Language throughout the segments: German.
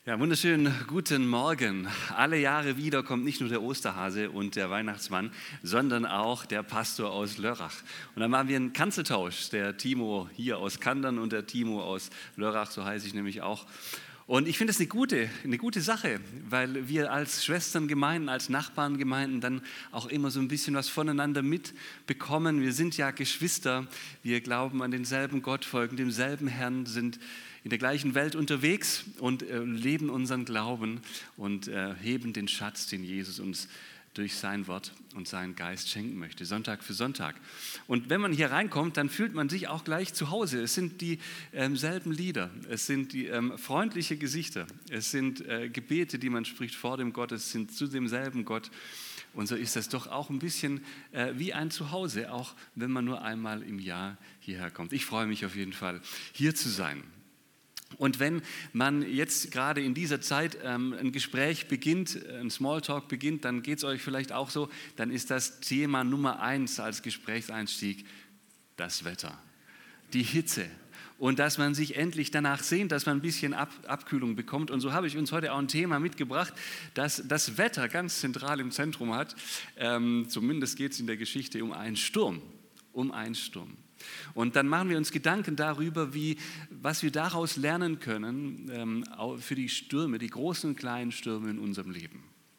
Ja, wunderschönen guten Morgen. Alle Jahre wieder kommt nicht nur der Osterhase und der Weihnachtsmann, sondern auch der Pastor aus Lörrach. Und dann machen wir einen Kanzeltausch, der Timo hier aus Kandern und der Timo aus Lörrach, so heiße ich nämlich auch. Und ich finde es eine gute Sache, weil wir als Schwesterngemeinden, als Nachbarngemeinden dann auch immer so ein bisschen was voneinander mitbekommen. Wir sind ja Geschwister, wir glauben an denselben Gott, folgen demselben Herrn, sind in der gleichen Welt unterwegs und leben unseren Glauben und heben den Schatz, den Jesus uns durch sein Wort und seinen Geist schenken möchte, Sonntag für Sonntag. Und wenn man hier reinkommt, dann fühlt man sich auch gleich zu Hause. Es sind die selben Lieder, es sind die freundliche Gesichter, es sind Gebete, die man spricht vor dem Gott, es sind zu demselben Gott. Und so ist das doch auch ein bisschen wie ein Zuhause, auch wenn man nur einmal im Jahr hierher kommt. Ich freue mich auf jeden Fall, hier zu sein. Und wenn man jetzt gerade in dieser Zeit ein Gespräch beginnt, ein Smalltalk beginnt, dann geht es euch vielleicht auch so, dann ist das Thema Nummer 1 als Gesprächseinstieg das Wetter, die Hitze. Und dass man sich endlich danach sehnt, dass man ein bisschen Abkühlung bekommt. Und so habe ich uns heute auch ein Thema mitgebracht, das das Wetter ganz zentral im Zentrum hat. Zumindest geht es in der Geschichte um einen Sturm. Und dann machen wir uns Gedanken darüber, was wir daraus lernen können für die Stürme, die großen und kleinen Stürme in unserem Leben.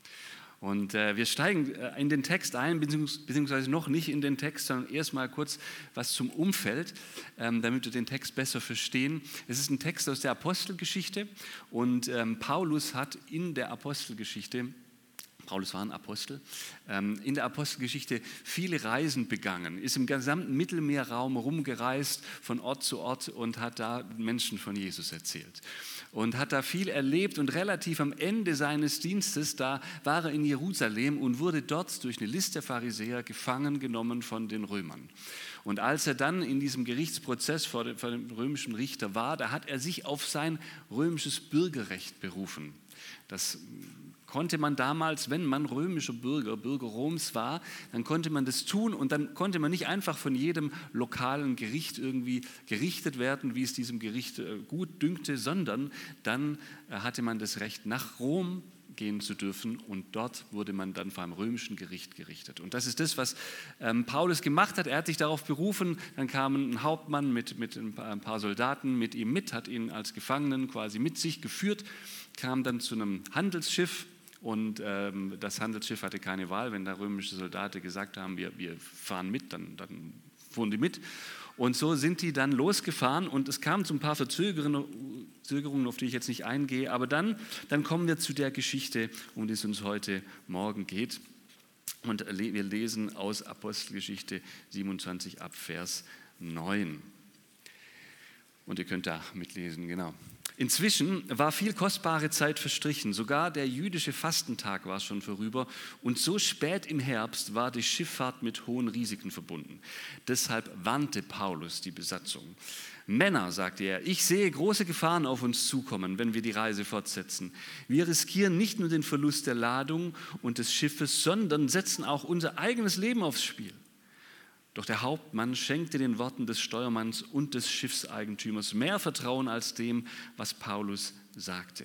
Und wir steigen in den Text ein, beziehungsweise noch nicht in den Text, sondern erstmal kurz was zum Umfeld, damit wir den Text besser verstehen. Es ist ein Text aus der Apostelgeschichte und Paulus hat in der Apostelgeschichte, Paulus war ein Apostel, in der Apostelgeschichte viele Reisen begangen, ist im gesamten Mittelmeerraum rumgereist von Ort zu Ort und hat da Menschen von Jesus erzählt. Und hat da viel erlebt und relativ am Ende seines Dienstes, da war er in Jerusalem und wurde dort durch eine List der Pharisäer gefangen genommen von den Römern. Und als er dann in diesem Gerichtsprozess vor dem römischen Richter war, da hat er sich auf sein römisches Bürgerrecht berufen. Das konnte man damals, wenn man römischer Bürger Roms war, dann konnte man das tun und dann konnte man nicht einfach von jedem lokalen Gericht irgendwie gerichtet werden, wie es diesem Gericht gut dünkte, sondern dann hatte man das Recht, nach Rom gehen zu dürfen und dort wurde man dann vor einem römischen Gericht gerichtet. Und das ist das, was Paulus gemacht hat. Er hat sich darauf berufen, dann kam ein Hauptmann mit ein paar Soldaten mit ihm mit, hat ihn als Gefangenen quasi mit sich geführt, kam dann zu einem Handelsschiff. Und das Handelsschiff hatte keine Wahl, wenn da römische Soldaten gesagt haben, wir fahren mit, dann fuhren die mit. Und so sind die dann losgefahren und es kam zu ein paar Verzögerungen, auf die ich jetzt nicht eingehe. Aber dann kommen wir zu der Geschichte, um die es uns heute Morgen geht. Und wir lesen aus Apostelgeschichte 27 ab Vers 9. Und ihr könnt da mitlesen, genau. Inzwischen war viel kostbare Zeit verstrichen, sogar der jüdische Fastentag war schon vorüber und so spät im Herbst war die Schifffahrt mit hohen Risiken verbunden. Deshalb warnte Paulus die Besatzung. Männer, sagte er, ich sehe große Gefahren auf uns zukommen, wenn wir die Reise fortsetzen. Wir riskieren nicht nur den Verlust der Ladung und des Schiffes, sondern setzen auch unser eigenes Leben aufs Spiel. Doch der Hauptmann schenkte den Worten des Steuermanns und des Schiffseigentümers mehr Vertrauen als dem, was Paulus sagte.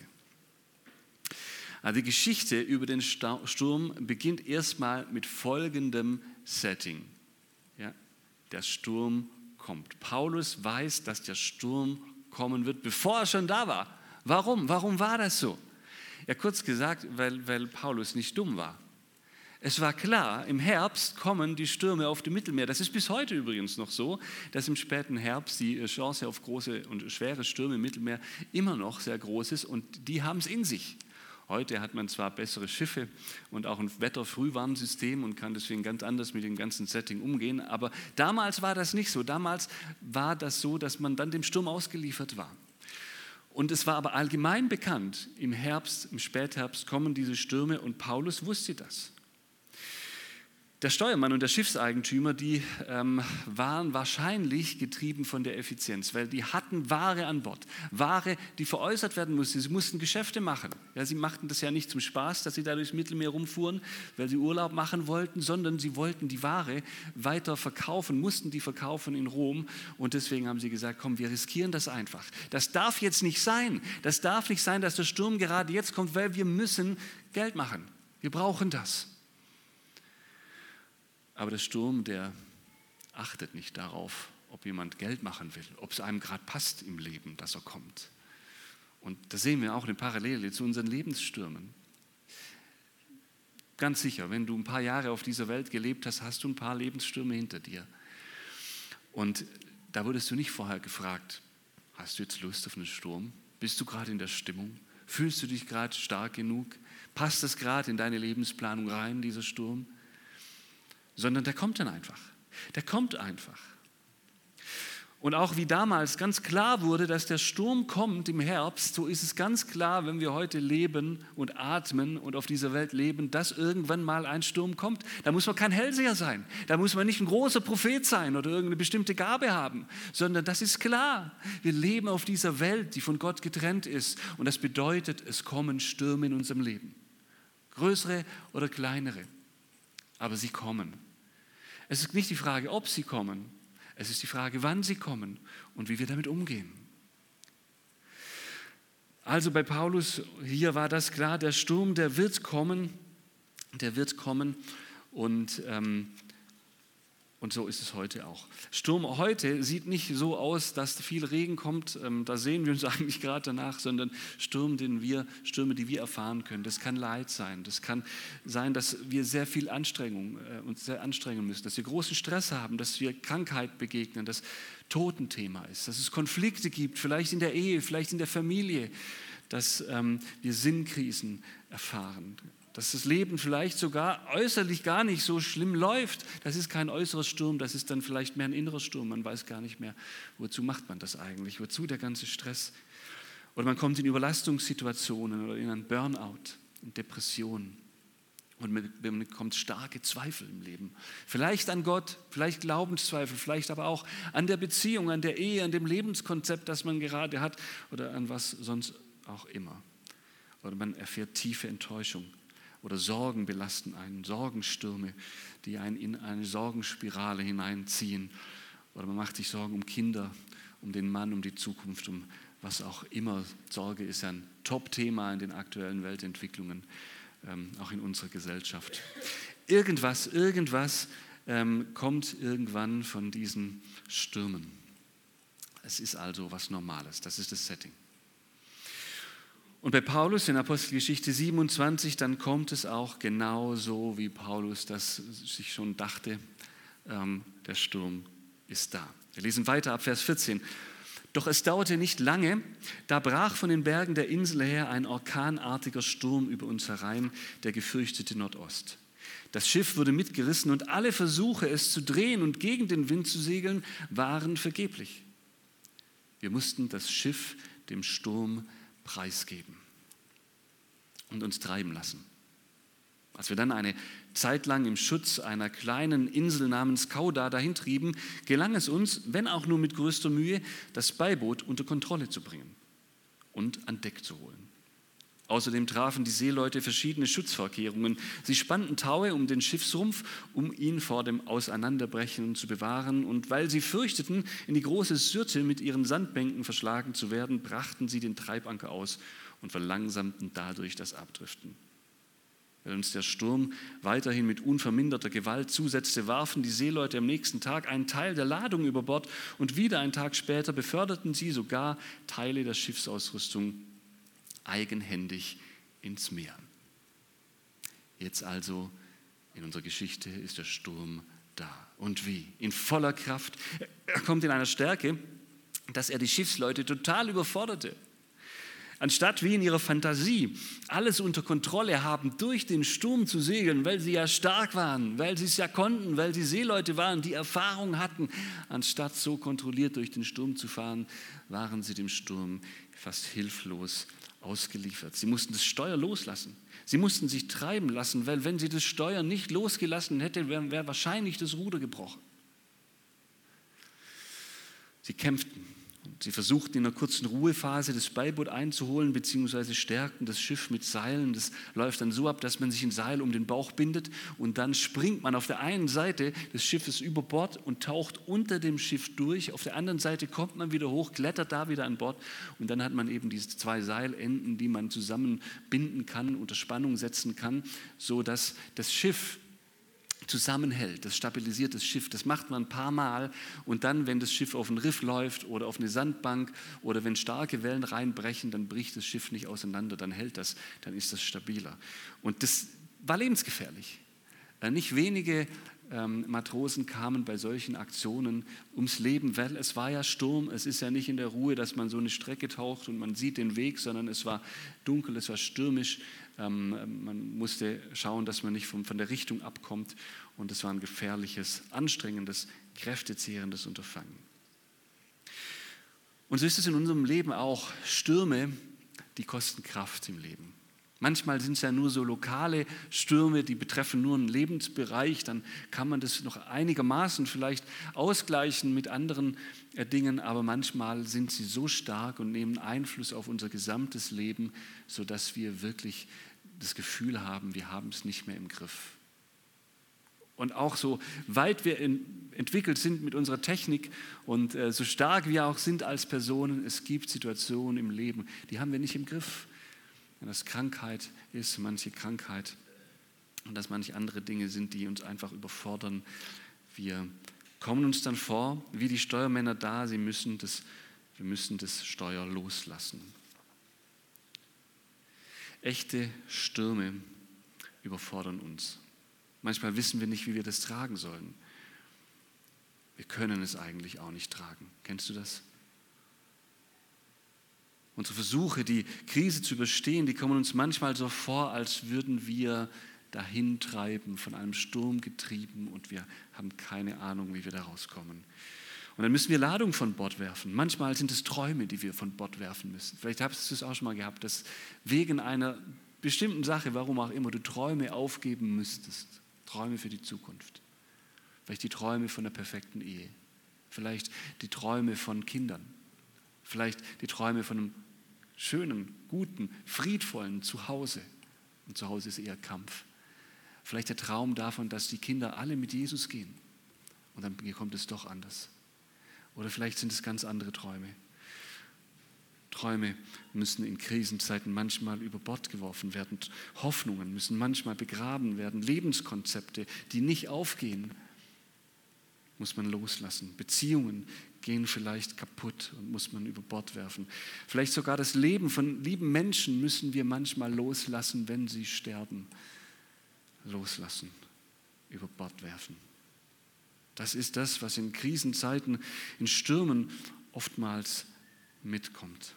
Also die Geschichte über den Sturm beginnt erstmal mit folgendem Setting. Ja, der Sturm kommt. Paulus weiß, dass der Sturm kommen wird, bevor er schon da war. Warum? Warum war das so? Ja, kurz gesagt, weil Paulus nicht dumm war. Es war klar, im Herbst kommen die Stürme auf dem Mittelmeer. Das ist bis heute übrigens noch so, dass im späten Herbst die Chance auf große und schwere Stürme im Mittelmeer immer noch sehr groß ist und die haben es in sich. Heute hat man zwar bessere Schiffe und auch ein Wetterfrühwarnsystem und kann deswegen ganz anders mit dem ganzen Setting umgehen, aber damals war das nicht so. Damals war das so, dass man dann dem Sturm ausgeliefert war. Und es war aber allgemein bekannt, im Herbst, im Spätherbst kommen diese Stürme und Paulus wusste das. Der Steuermann und der Schiffseigentümer, die waren wahrscheinlich getrieben von der Effizienz, weil die hatten Ware an Bord. Ware, die veräußert werden musste. Sie mussten Geschäfte machen. Ja, sie machten das ja nicht zum Spaß, dass sie da durchs Mittelmeer rumfuhren, weil sie Urlaub machen wollten, sondern sie wollten die Ware weiter verkaufen, mussten die verkaufen in Rom. Und deswegen haben sie gesagt, komm, wir riskieren das einfach. Das darf jetzt nicht sein. Das darf nicht sein, dass der Sturm gerade jetzt kommt, weil wir müssen Geld machen. Wir brauchen das. Aber der Sturm, der achtet nicht darauf, ob jemand Geld machen will, ob es einem gerade passt im Leben, dass er kommt. Und das sehen wir auch eine Parallele zu unseren Lebensstürmen. Ganz sicher, wenn du ein paar Jahre auf dieser Welt gelebt hast, hast du ein paar Lebensstürme hinter dir. Und da wurdest du nicht vorher gefragt, hast du jetzt Lust auf einen Sturm? Bist du gerade in der Stimmung? Fühlst du dich gerade stark genug? Passt das gerade in deine Lebensplanung rein, dieser Sturm? Sondern der kommt dann einfach. Der kommt einfach. Und auch wie damals ganz klar wurde, dass der Sturm kommt im Herbst, so ist es ganz klar, wenn wir heute leben und atmen und auf dieser Welt leben, dass irgendwann mal ein Sturm kommt. Da muss man kein Hellseher sein, da muss man nicht ein großer Prophet sein oder irgendeine bestimmte Gabe haben, sondern das ist klar. Wir leben auf dieser Welt, die von Gott getrennt ist, und das bedeutet, es kommen Stürme in unserem Leben. Größere oder kleinere. Aber sie kommen. Es ist nicht die Frage, ob sie kommen, es ist die Frage, wann sie kommen und wie wir damit umgehen. Also bei Paulus, hier war das klar, der Sturm, der wird kommen und so ist es heute auch. Sturm heute sieht nicht so aus, dass viel Regen kommt, da sehen wir uns eigentlich gerade danach, sondern Stürme, die wir erfahren können. Das kann Leid sein, das kann sein, dass wir sehr viel uns sehr anstrengen müssen, dass wir großen Stress haben, dass wir Krankheit begegnen, dass Totenthema ist, dass es Konflikte gibt, vielleicht in der Ehe, vielleicht in der Familie, dass wir Sinnkrisen erfahren. Dass das Leben vielleicht sogar äußerlich gar nicht so schlimm läuft. Das ist kein äußerer Sturm, das ist dann vielleicht mehr ein innerer Sturm. Man weiß gar nicht mehr, wozu macht man das eigentlich, wozu der ganze Stress. Oder man kommt in Überlastungssituationen oder in einen Burnout, in Depressionen. Und man bekommt starke Zweifel im Leben. Vielleicht an Gott, vielleicht Glaubenszweifel, vielleicht aber auch an der Beziehung, an der Ehe, an dem Lebenskonzept, das man gerade hat oder an was sonst auch immer. Oder man erfährt tiefe Enttäuschung. Oder Sorgen belasten einen, Sorgenstürme, die einen in eine Sorgenspirale hineinziehen. Oder man macht sich Sorgen um Kinder, um den Mann, um die Zukunft, um was auch immer. Sorge ist ein Top-Thema in den aktuellen Weltentwicklungen, auch in unserer Gesellschaft. Irgendwas kommt irgendwann von diesen Stürmen. Es ist also was Normales, das ist das Setting. Und bei Paulus in Apostelgeschichte 27, dann kommt es auch genau so, wie Paulus das sich schon dachte, der Sturm ist da. Wir lesen weiter ab Vers 14. Doch es dauerte nicht lange, da brach von den Bergen der Insel her ein orkanartiger Sturm über uns herein, der gefürchtete Nordost. Das Schiff wurde mitgerissen und alle Versuche, es zu drehen und gegen den Wind zu segeln, waren vergeblich. Wir mussten das Schiff dem Sturm preisgeben und uns treiben lassen. Als wir dann eine Zeit lang im Schutz einer kleinen Insel namens Cauda dahintrieben, gelang es uns, wenn auch nur mit größter Mühe, das Beiboot unter Kontrolle zu bringen und an Deck zu holen. Außerdem trafen die Seeleute verschiedene Schutzvorkehrungen. Sie spannten Taue um den Schiffsrumpf, um ihn vor dem Auseinanderbrechen zu bewahren. Und weil sie fürchteten, in die große Syrte mit ihren Sandbänken verschlagen zu werden, brachten sie den Treibanker aus und verlangsamten dadurch das Abdriften. Weil uns der Sturm weiterhin mit unverminderter Gewalt zusetzte, warfen die Seeleute am nächsten Tag einen Teil der Ladung über Bord und wieder einen Tag später beförderten sie sogar Teile der Schiffsausrüstung eigenhändig ins Meer. Jetzt also in unserer Geschichte ist der Sturm da. Und wie? In voller Kraft. Er kommt in einer Stärke, dass er die Schiffsleute total überforderte. Anstatt wie in ihrer Fantasie alles unter Kontrolle haben, durch den Sturm zu segeln, weil sie ja stark waren, weil sie es ja konnten, weil sie Seeleute waren, die Erfahrung hatten, anstatt so kontrolliert durch den Sturm zu fahren, waren sie dem Sturm fast hilflos ausgeliefert. Sie mussten das Steuer loslassen. Sie mussten sich treiben lassen, weil wenn sie das Steuer nicht losgelassen hätten, wäre wahrscheinlich das Ruder gebrochen. Sie kämpften und sie versuchten in einer kurzen Ruhephase das Beiboot einzuholen, beziehungsweise stärkten das Schiff mit Seilen. Das läuft dann so ab, dass man sich ein Seil um den Bauch bindet und dann springt man auf der einen Seite des Schiffes über Bord und taucht unter dem Schiff durch. Auf der anderen Seite kommt man wieder hoch, klettert da wieder an Bord und dann hat man eben diese 2 Seilenden, die man zusammenbinden kann, unter Spannung setzen kann, sodass das Schiff zusammenhält, das stabilisiert das Schiff. Das macht man ein paar Mal und dann, wenn das Schiff auf ein Riff läuft oder auf eine Sandbank oder wenn starke Wellen reinbrechen, dann bricht das Schiff nicht auseinander, dann hält das, dann ist das stabiler. Und das war lebensgefährlich. Nicht wenige Matrosen kamen bei solchen Aktionen ums Leben, weil es war ja Sturm, es ist ja nicht in der Ruhe, dass man so eine Strecke taucht und man sieht den Weg, sondern es war dunkel, es war stürmisch, man musste schauen, dass man nicht von der Richtung abkommt und es war ein gefährliches, anstrengendes, kräftezehrendes Unterfangen. Und so ist es in unserem Leben auch. Stürme, die kosten Kraft im Leben. Manchmal sind es ja nur so lokale Stürme, die betreffen nur einen Lebensbereich, dann kann man das noch einigermaßen vielleicht ausgleichen mit anderen Dingen, aber manchmal sind sie so stark und nehmen Einfluss auf unser gesamtes Leben, sodass wir wirklich das Gefühl haben, wir haben es nicht mehr im Griff. Und auch so weit wir entwickelt sind mit unserer Technik und so stark wir auch sind als Personen, es gibt Situationen im Leben, die haben wir nicht im Griff. Wenn das Krankheit ist, manche Krankheit und dass manche andere Dinge sind, die uns einfach überfordern. Wir kommen uns dann vor, wie die Steuermänner da, wir müssen das Steuer loslassen. Echte Stürme überfordern uns. Manchmal wissen wir nicht, wie wir das tragen sollen. Wir können es eigentlich auch nicht tragen. Kennst du das? Unsere Versuche, die Krise zu überstehen, die kommen uns manchmal so vor, als würden wir dahin treiben, von einem Sturm getrieben und wir haben keine Ahnung, wie wir da rauskommen. Und dann müssen wir Ladung von Bord werfen. Manchmal sind es Träume, die wir von Bord werfen müssen. Vielleicht hast du es auch schon mal gehabt, dass wegen einer bestimmten Sache, warum auch immer, du Träume aufgeben müsstest. Träume für die Zukunft. Vielleicht die Träume von der perfekten Ehe. Vielleicht die Träume von Kindern. Vielleicht die Träume von einem schönen, guten, friedvollen Zuhause. Und zu Hause ist eher Kampf. Vielleicht der Traum davon, dass die Kinder alle mit Jesus gehen. Und dann kommt es doch anders. Oder vielleicht sind es ganz andere Träume. Träume müssen in Krisenzeiten manchmal über Bord geworfen werden. Hoffnungen müssen manchmal begraben werden. Lebenskonzepte, die nicht aufgehen, muss man loslassen. Beziehungen gehen vielleicht kaputt und muss man über Bord werfen. Vielleicht sogar das Leben von lieben Menschen müssen wir manchmal loslassen, wenn sie sterben. Loslassen, über Bord werfen. Das ist das, was in Krisenzeiten, in Stürmen oftmals mitkommt.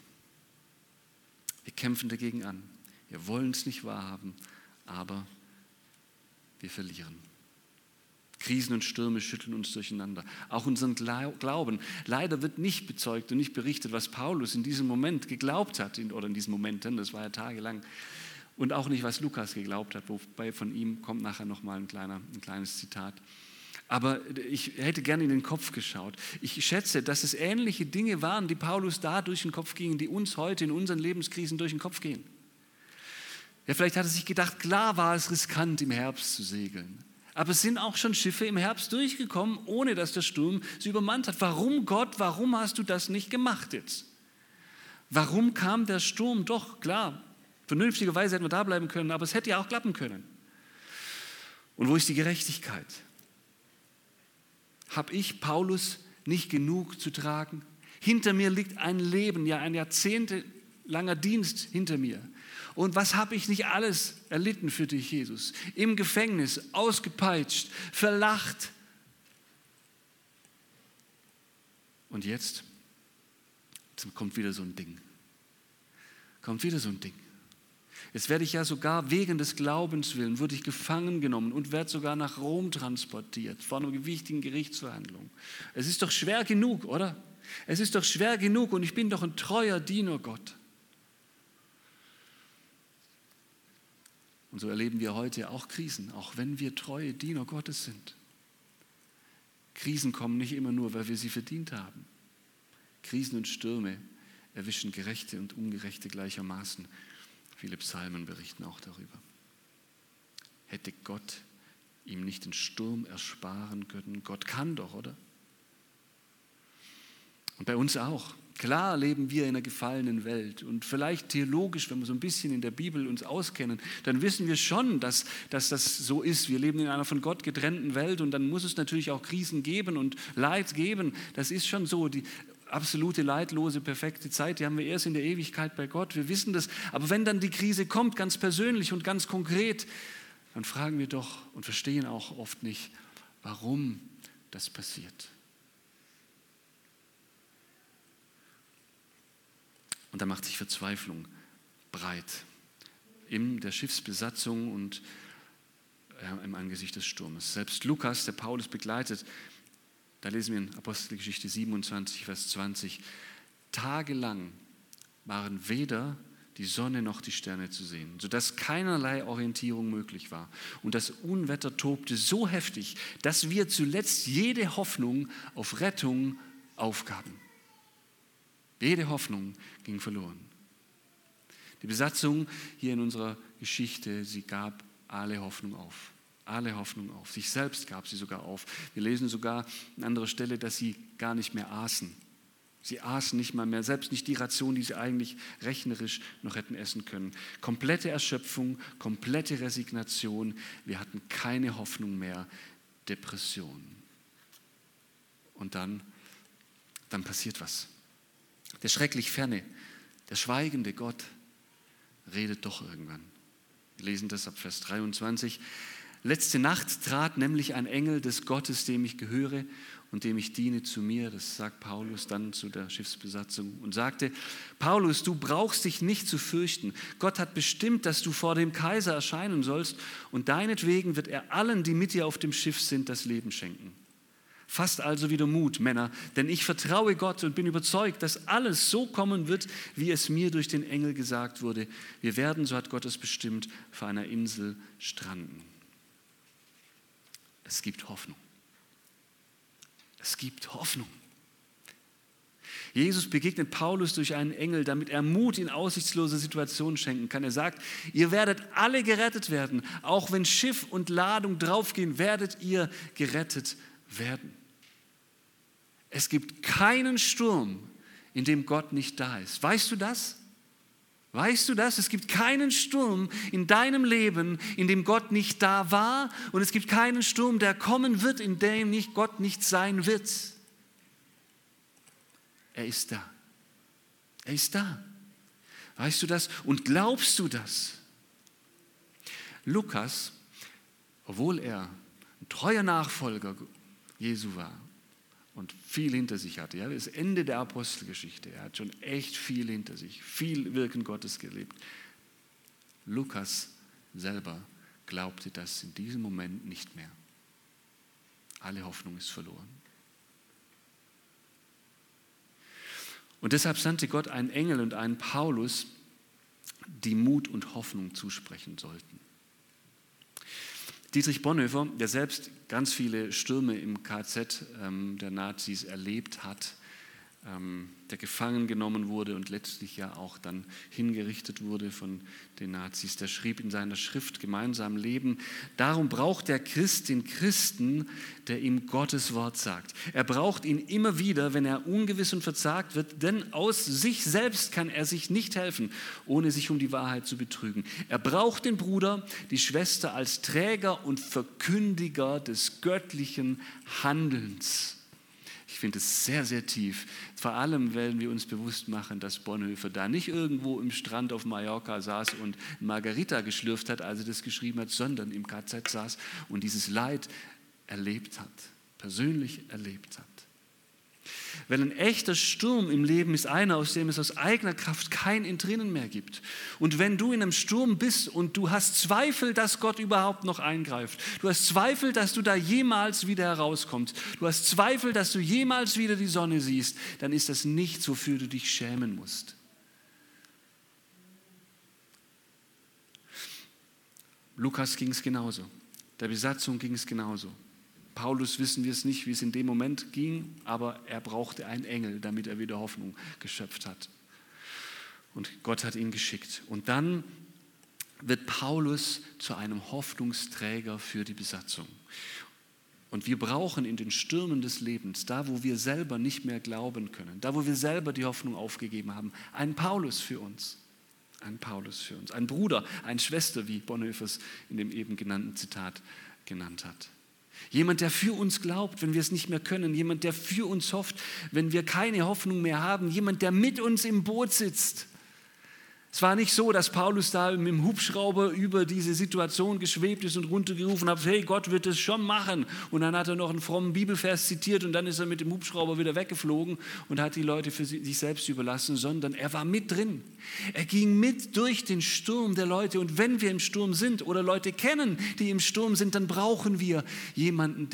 Wir kämpfen dagegen an. Wir wollen es nicht wahrhaben, aber wir verlieren. Krisen und Stürme schütteln uns durcheinander. Auch unseren Glauben. Leider wird nicht bezeugt und nicht berichtet, was Paulus in diesem Moment geglaubt hat, oder in diesen Momenten, das war ja tagelang. Und auch nicht, was Lukas geglaubt hat, wobei von ihm kommt nachher nochmal ein kleines Zitat. Aber ich hätte gerne in den Kopf geschaut. Ich schätze, dass es ähnliche Dinge waren, die Paulus da durch den Kopf gingen, die uns heute in unseren Lebenskrisen durch den Kopf gehen. Ja, vielleicht hat er sich gedacht, klar war es riskant, im Herbst zu segeln. Aber es sind auch schon Schiffe im Herbst durchgekommen, ohne dass der Sturm sie übermannt hat. Warum, Gott, warum hast du das nicht gemacht jetzt? Warum kam der Sturm? Doch, klar, vernünftigerweise hätten wir da bleiben können, aber es hätte ja auch klappen können. Und wo ist die Gerechtigkeit? Habe ich, Paulus, nicht genug zu tragen? Hinter mir liegt ein Leben, ja ein jahrzehntelanger Dienst hinter mir. Und was habe ich nicht alles erlitten für dich, Jesus? Im Gefängnis, ausgepeitscht, verlacht. Und jetzt kommt wieder so ein Ding. Jetzt werde ich ja sogar wegen des Glaubens willen, wurde ich gefangen genommen und werde sogar nach Rom transportiert, vor einer wichtigen Gerichtsverhandlung. Es ist doch schwer genug, oder? Es ist doch schwer genug und ich bin doch ein treuer Diener Gott. Und so erleben wir heute auch Krisen, auch wenn wir treue Diener Gottes sind. Krisen kommen nicht immer nur, weil wir sie verdient haben. Krisen und Stürme erwischen Gerechte und Ungerechte gleichermaßen. Viele Psalmen berichten auch darüber. Hätte Gott ihm nicht den Sturm ersparen können? Gott kann doch, oder? Und bei uns auch. Klar leben wir in einer gefallenen Welt und vielleicht theologisch, wenn wir so ein bisschen in der Bibel uns auskennen, dann wissen wir schon, dass das so ist. Wir leben in einer von Gott getrennten Welt und dann muss es natürlich auch Krisen geben und Leid geben. Das ist schon so, die absolute, leidlose, perfekte Zeit, die haben wir erst in der Ewigkeit bei Gott. Wir wissen das, aber wenn dann die Krise kommt, ganz persönlich und ganz konkret, dann fragen wir doch und verstehen auch oft nicht, warum das passiert. Und da macht sich Verzweiflung breit in der Schiffsbesatzung und im Angesicht des Sturmes. Selbst Lukas, der Paulus begleitet, da lesen wir in Apostelgeschichte 27, Vers 20, tagelang waren weder die Sonne noch die Sterne zu sehen, sodass keinerlei Orientierung möglich war. Und das Unwetter tobte so heftig, dass wir zuletzt jede Hoffnung auf Rettung aufgaben. Jede Hoffnung ging verloren. Die Besatzung hier in unserer Geschichte, sie gab alle Hoffnung auf. Alle Hoffnung auf. Sich selbst gab sie sogar auf. Wir lesen sogar an anderer Stelle, dass sie gar nicht mehr aßen. Sie aßen nicht mal mehr, selbst nicht die Ration, die sie eigentlich rechnerisch noch hätten essen können. Komplette Erschöpfung, komplette Resignation. Wir hatten keine Hoffnung mehr. Depression. Und dann passiert was. Der schrecklich Ferne, der schweigende Gott redet doch irgendwann. Wir lesen das ab Vers 23. Letzte Nacht trat nämlich ein Engel des Gottes, dem ich gehöre und dem ich diene, zu mir, das sagt Paulus dann zu der Schiffsbesatzung, und sagte, Paulus, du brauchst dich nicht zu fürchten. Gott hat bestimmt, dass du vor dem Kaiser erscheinen sollst und deinetwegen wird er allen, die mit dir auf dem Schiff sind, das Leben schenken. Fasst also wieder Mut, Männer, denn ich vertraue Gott und bin überzeugt, dass alles so kommen wird, wie es mir durch den Engel gesagt wurde. Wir werden, so hat Gott es bestimmt, vor einer Insel stranden. Es gibt Hoffnung. Es gibt Hoffnung. Jesus begegnet Paulus durch einen Engel, damit er Mut in aussichtslose Situationen schenken kann. Er sagt, ihr werdet alle gerettet werden. Auch wenn Schiff und Ladung draufgehen, werdet ihr gerettet werden. Es gibt keinen Sturm, in dem Gott nicht da ist. Weißt du das? Weißt du das? Es gibt keinen Sturm in deinem Leben, in dem Gott nicht da war, und es gibt keinen Sturm, der kommen wird, in dem Gott nicht sein wird. Er ist da. Er ist da. Weißt du das? Und glaubst du das? Lukas, obwohl er ein treuer Nachfolger Jesu war und viel hinter sich hatte. Ja, das Ende der Apostelgeschichte. Er hat schon echt viel hinter sich, viel Wirken Gottes gelebt. Lukas selber glaubte das in diesem Moment nicht mehr. Alle Hoffnung ist verloren. Und deshalb sandte Gott einen Engel und einen Paulus, die Mut und Hoffnung zusprechen sollten. Dietrich Bonhoeffer, der selbst ganz viele Stürme im KZ der Nazis erlebt hat, der gefangen genommen wurde und letztlich ja auch dann hingerichtet wurde von den Nazis, der schrieb in seiner Schrift Gemeinsam Leben, darum braucht der Christ den Christen, der ihm Gottes Wort sagt. Er braucht ihn immer wieder, wenn er ungewiss und verzagt wird, denn aus sich selbst kann er sich nicht helfen, ohne sich um die Wahrheit zu betrügen. Er braucht den Bruder, die Schwester als Träger und Verkündiger des göttlichen Handelns. Ich finde es sehr, sehr tief. Vor allem werden wir uns bewusst machen, dass Bonhoeffer da nicht irgendwo im Strand auf Mallorca saß und Margarita geschlürft hat, als er das geschrieben hat, sondern im KZ saß und dieses Leid erlebt hat, persönlich erlebt hat. Weil ein echter Sturm im Leben ist einer, aus dem es aus eigener Kraft kein Entrinnen mehr gibt. Und wenn du in einem Sturm bist und du hast Zweifel, dass Gott überhaupt noch eingreift, du hast Zweifel, dass du da jemals wieder herauskommst, du hast Zweifel, dass du jemals wieder die Sonne siehst, dann ist das nichts, wofür du dich schämen musst. Lukas ging es genauso. Der Besatzung ging es genauso. Paulus wissen wir es nicht, wie es in dem Moment ging, aber er brauchte einen Engel, damit er wieder Hoffnung geschöpft hat. Und Gott hat ihn geschickt. Und dann wird Paulus zu einem Hoffnungsträger für die Besatzung. Und wir brauchen in den Stürmen des Lebens, da wo wir selber nicht mehr glauben können, da wo wir selber die Hoffnung aufgegeben haben, einen Paulus für uns. Einen Paulus für uns. Ein Bruder, eine Schwester, wie Bonhoeffer es in dem eben genannten Zitat genannt hat. Jemand, der für uns glaubt, wenn wir es nicht mehr können. Jemand, der für uns hofft, wenn wir keine Hoffnung mehr haben. Jemand, der mit uns im Boot sitzt. Es war nicht so, dass Paulus da mit dem Hubschrauber über diese Situation geschwebt ist und runtergerufen hat, hey, Gott wird es schon machen. Und dann hat er noch einen frommen Bibelvers zitiert und dann ist er mit dem Hubschrauber wieder weggeflogen und hat die Leute für sich selbst überlassen, sondern er war mit drin. Er ging mit durch den Sturm der Leute. Und wenn wir im Sturm sind oder Leute kennen, die im Sturm sind, dann brauchen wir jemanden,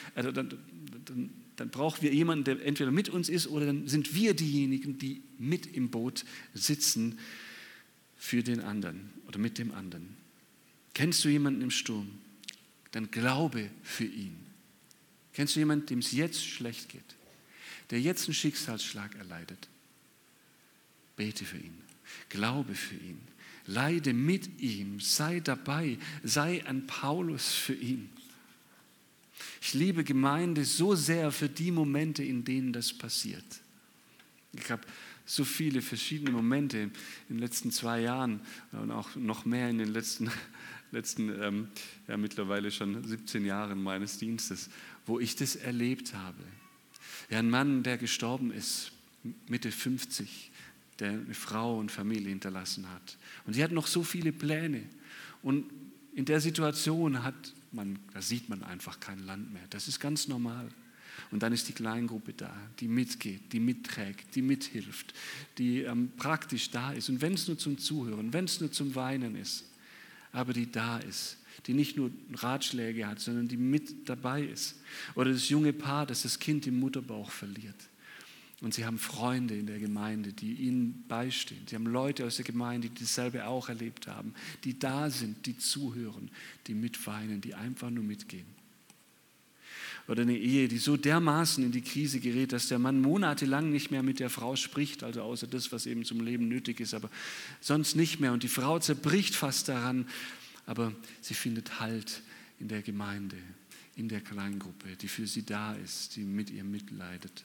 dann brauchen wir jemanden, der entweder mit uns ist oder dann sind wir diejenigen, die mit im Boot sitzen für den anderen oder mit dem anderen. Kennst du jemanden im Sturm? Dann glaube für ihn. Kennst du jemanden, dem es jetzt schlecht geht, der jetzt einen Schicksalsschlag erleidet? Bete für ihn. Glaube für ihn. Leide mit ihm. Sei dabei. Sei ein Paulus für ihn. Ich liebe Gemeinde so sehr für die Momente, in denen das passiert. Ich habe so viele verschiedene Momente in den letzten 2 Jahren und auch noch mehr in den letzten mittlerweile schon 17 Jahren meines Dienstes, wo ich das erlebt habe. Ja, ein Mann, der gestorben ist, Mitte 50, der eine Frau und Familie hinterlassen hat. Und sie hat noch so viele Pläne. Und in der Situation da sieht man einfach kein Land mehr. Das ist ganz normal. Und dann ist die Kleingruppe da, die mitgeht, die mitträgt, die mithilft, die praktisch da ist. Und wenn es nur zum Zuhören, wenn es nur zum Weinen ist, aber die da ist, die nicht nur Ratschläge hat, sondern die mit dabei ist. Oder das junge Paar, das das Kind im Mutterbauch verliert. Und sie haben Freunde in der Gemeinde, die ihnen beistehen. Sie haben Leute aus der Gemeinde, die dasselbe auch erlebt haben, die da sind, die zuhören, die mitweinen, die einfach nur mitgehen. Oder eine Ehe, die so dermaßen in die Krise gerät, dass der Mann monatelang nicht mehr mit der Frau spricht, also außer das, was eben zum Leben nötig ist, aber sonst nicht mehr. Und die Frau zerbricht fast daran, aber sie findet Halt in der Gemeinde, in der Kleingruppe, die für sie da ist, die mit ihr mitleidet.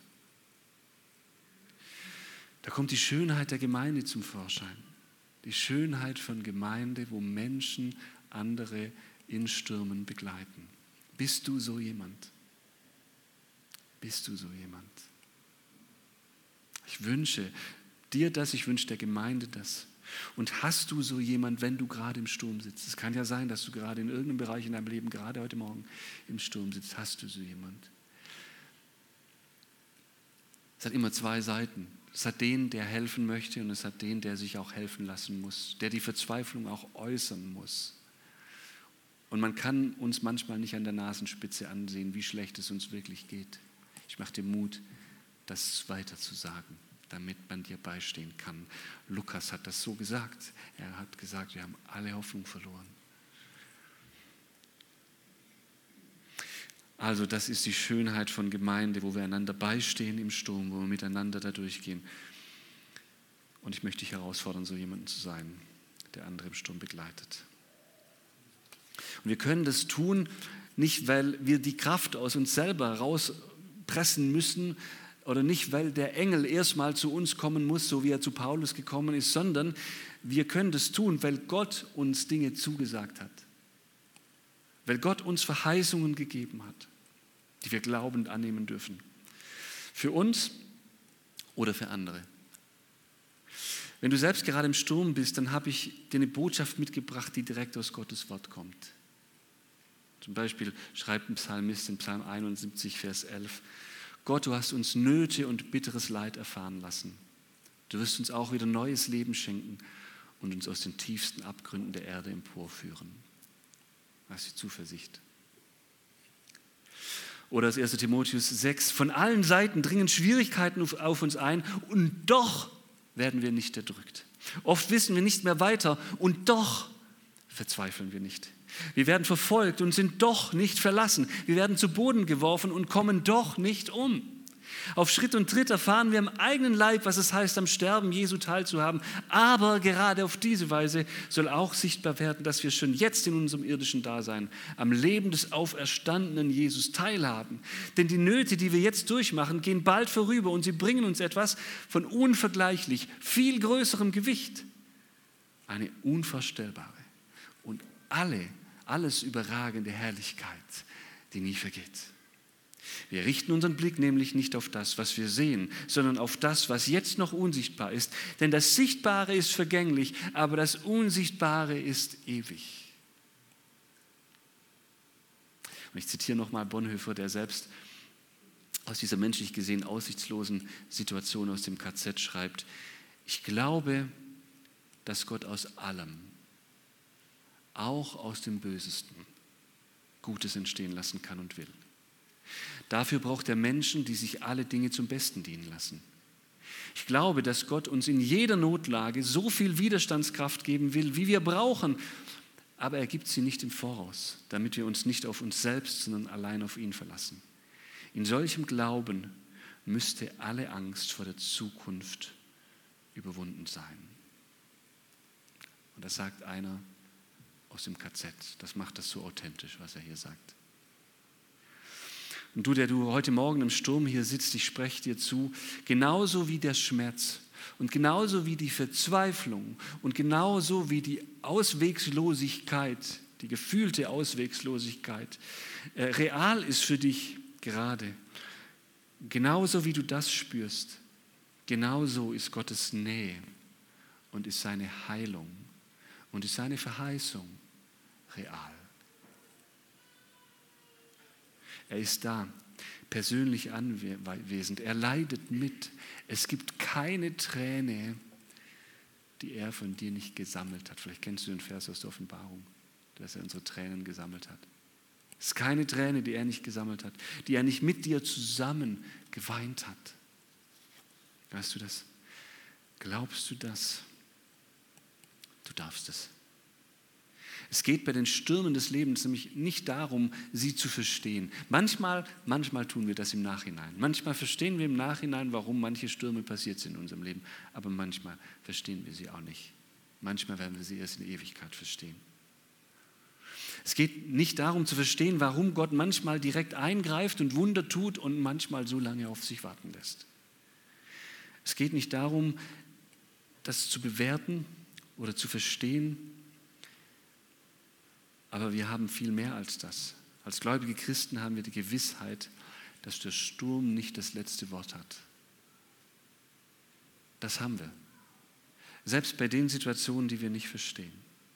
Da kommt die Schönheit der Gemeinde zum Vorschein. Die Schönheit von Gemeinde, wo Menschen andere in Stürmen begleiten. Bist du so jemand? Bist du so jemand? Ich wünsche dir das, ich wünsche der Gemeinde das. Und hast du so jemand, wenn du gerade im Sturm sitzt? Es kann ja sein, dass du gerade in irgendeinem Bereich in deinem Leben, gerade heute Morgen im Sturm sitzt. Hast du so jemand? Es hat immer 2 Seiten. Es hat den, der helfen möchte, und es hat den, der sich auch helfen lassen muss, der die Verzweiflung auch äußern muss. Und man kann uns manchmal nicht an der Nasenspitze ansehen, wie schlecht es uns wirklich geht. Ich mache dir Mut, das weiter zu sagen, damit man dir beistehen kann. Lukas hat das so gesagt. Er hat gesagt, wir haben alle Hoffnung verloren. Also das ist die Schönheit von Gemeinde, wo wir einander beistehen im Sturm, wo wir miteinander da durchgehen. Und ich möchte dich herausfordern, so jemanden zu sein, der andere im Sturm begleitet. Und wir können das tun, nicht weil wir die Kraft aus uns selber rauspressen müssen oder nicht, weil der Engel erstmal zu uns kommen muss, so wie er zu Paulus gekommen ist, sondern wir können das tun, weil Gott uns Dinge zugesagt hat. Weil Gott uns Verheißungen gegeben hat, die wir glaubend annehmen dürfen. Für uns oder für andere. Wenn du selbst gerade im Sturm bist, dann habe ich dir eine Botschaft mitgebracht, die direkt aus Gottes Wort kommt. Zum Beispiel schreibt ein Psalmist in Psalm 71, Vers 11, Gott, du hast uns Nöte und bitteres Leid erfahren lassen. Du wirst uns auch wieder neues Leben schenken und uns aus den tiefsten Abgründen der Erde emporführen. Das ist die Zuversicht. Oder aus 1. Timotheus 6, von allen Seiten dringen Schwierigkeiten auf uns ein und doch werden wir nicht erdrückt. Oft wissen wir nicht mehr weiter und doch verzweifeln wir nicht. Wir werden verfolgt und sind doch nicht verlassen. Wir werden zu Boden geworfen und kommen doch nicht um. Auf Schritt und Tritt erfahren wir im eigenen Leib, was es heißt, am Sterben Jesu teilzuhaben. Aber gerade auf diese Weise soll auch sichtbar werden, dass wir schon jetzt in unserem irdischen Dasein am Leben des auferstandenen Jesus teilhaben. Denn die Nöte, die wir jetzt durchmachen, gehen bald vorüber und sie bringen uns etwas von unvergleichlich viel größerem Gewicht. Eine unvorstellbare und alles überragende Herrlichkeit, die nie vergeht. Wir richten unseren Blick nämlich nicht auf das, was wir sehen, sondern auf das, was jetzt noch unsichtbar ist. Denn das Sichtbare ist vergänglich, aber das Unsichtbare ist ewig. Und ich zitiere nochmal Bonhoeffer, der selbst aus dieser menschlich gesehen aussichtslosen Situation aus dem KZ schreibt: Ich glaube, dass Gott aus allem, auch aus dem Bösesten, Gutes entstehen lassen kann und will. Dafür braucht er Menschen, die sich alle Dinge zum Besten dienen lassen. Ich glaube, dass Gott uns in jeder Notlage so viel Widerstandskraft geben will, wie wir brauchen, aber er gibt sie nicht im Voraus, damit wir uns nicht auf uns selbst, sondern allein auf ihn verlassen. In solchem Glauben müsste alle Angst vor der Zukunft überwunden sein. Und das sagt einer aus dem KZ. Das macht das so authentisch, was er hier sagt. Und du, der du heute Morgen im Sturm hier sitzt, ich spreche dir zu, genauso wie der Schmerz und genauso wie die Verzweiflung und genauso wie die Auswegslosigkeit, die gefühlte Auswegslosigkeit real ist für dich gerade, genauso wie du das spürst, genauso ist Gottes Nähe und ist seine Heilung und ist seine Verheißung real. Er ist da, persönlich anwesend. Er leidet mit. Es gibt keine Träne, die er von dir nicht gesammelt hat. Vielleicht kennst du den Vers aus der Offenbarung, dass er unsere Tränen gesammelt hat. Es ist keine Träne, die er nicht gesammelt hat, die er nicht mit dir zusammen geweint hat. Weißt du das? Glaubst du das? Du darfst es. Es geht bei den Stürmen des Lebens nämlich nicht darum, sie zu verstehen. Manchmal tun wir das im Nachhinein. Manchmal verstehen wir im Nachhinein, warum manche Stürme passiert sind in unserem Leben. Aber manchmal verstehen wir sie auch nicht. Manchmal werden wir sie erst in der Ewigkeit verstehen. Es geht nicht darum zu verstehen, warum Gott manchmal direkt eingreift und Wunder tut und manchmal so lange auf sich warten lässt. Es geht nicht darum, das zu bewerten oder zu verstehen. Aber wir haben viel mehr als das. Als gläubige Christen haben wir die Gewissheit, dass der Sturm nicht das letzte Wort hat. Das haben wir. Selbst bei den Situationen, die wir nicht verstehen.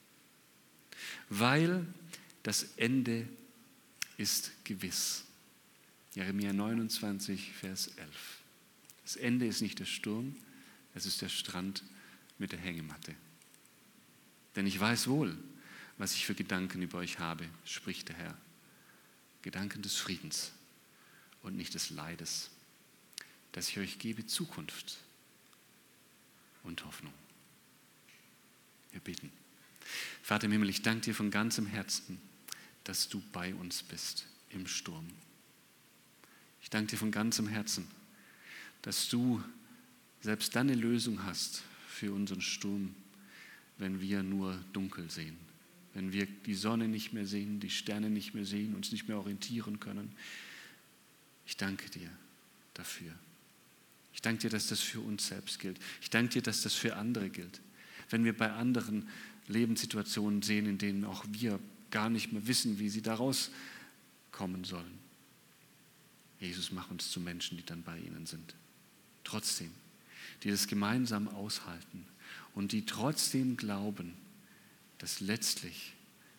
Weil das Ende ist gewiss. Jeremia 29, Vers 11. Das Ende ist nicht der Sturm, es ist der Strand mit der Hängematte. Denn ich weiß wohl, was ich für Gedanken über euch habe, spricht der Herr. Gedanken des Friedens und nicht des Leides, dass ich euch gebe Zukunft und Hoffnung. Wir beten. Vater im Himmel, ich danke dir von ganzem Herzen, dass du bei uns bist im Sturm. Ich danke dir von ganzem Herzen, dass du selbst dann eine Lösung hast für unseren Sturm, wenn wir nur dunkel sehen. Wenn wir die Sonne nicht mehr sehen, die Sterne nicht mehr sehen, uns nicht mehr orientieren können. Ich danke dir dafür. Ich danke dir, dass das für uns selbst gilt. Ich danke dir, dass das für andere gilt. Wenn wir bei anderen Lebenssituationen sehen, in denen auch wir gar nicht mehr wissen, wie sie da rauskommen sollen. Jesus, mach uns zu Menschen, die dann bei ihnen sind. Trotzdem, die das gemeinsam aushalten und die trotzdem glauben, dass letztlich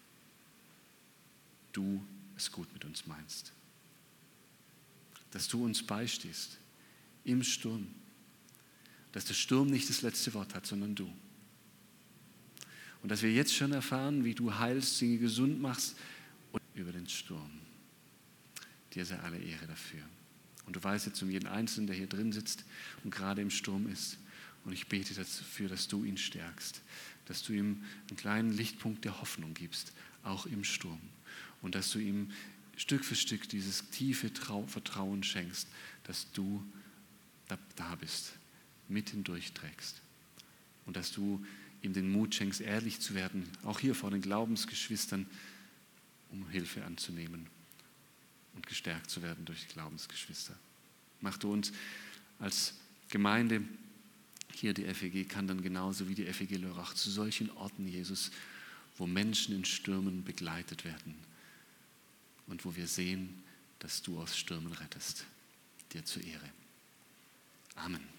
du es gut mit uns meinst. Dass du uns beistehst im Sturm. Dass der Sturm nicht das letzte Wort hat, sondern du. Und dass wir jetzt schon erfahren, wie du heilst, Dinge gesund machst und über den Sturm. Dir sei alle Ehre dafür. Und du weißt jetzt um jeden Einzelnen, der hier drin sitzt und gerade im Sturm ist. Und ich bete dafür, dass du ihn stärkst, dass du ihm einen kleinen Lichtpunkt der Hoffnung gibst, auch im Sturm. Und dass du ihm Stück für Stück dieses tiefe Vertrauen schenkst, dass du da bist, mitten durchträgst. Und dass du ihm den Mut schenkst, ehrlich zu werden, auch hier vor den Glaubensgeschwistern, um Hilfe anzunehmen und gestärkt zu werden durch die Glaubensgeschwister. Mach du uns als Gemeinde, hier die FEG kann dann genauso wie die FEG Lörrach zu solchen Orten, Jesus, wo Menschen in Stürmen begleitet werden und wo wir sehen, dass du aus Stürmen rettest. Dir zur Ehre. Amen.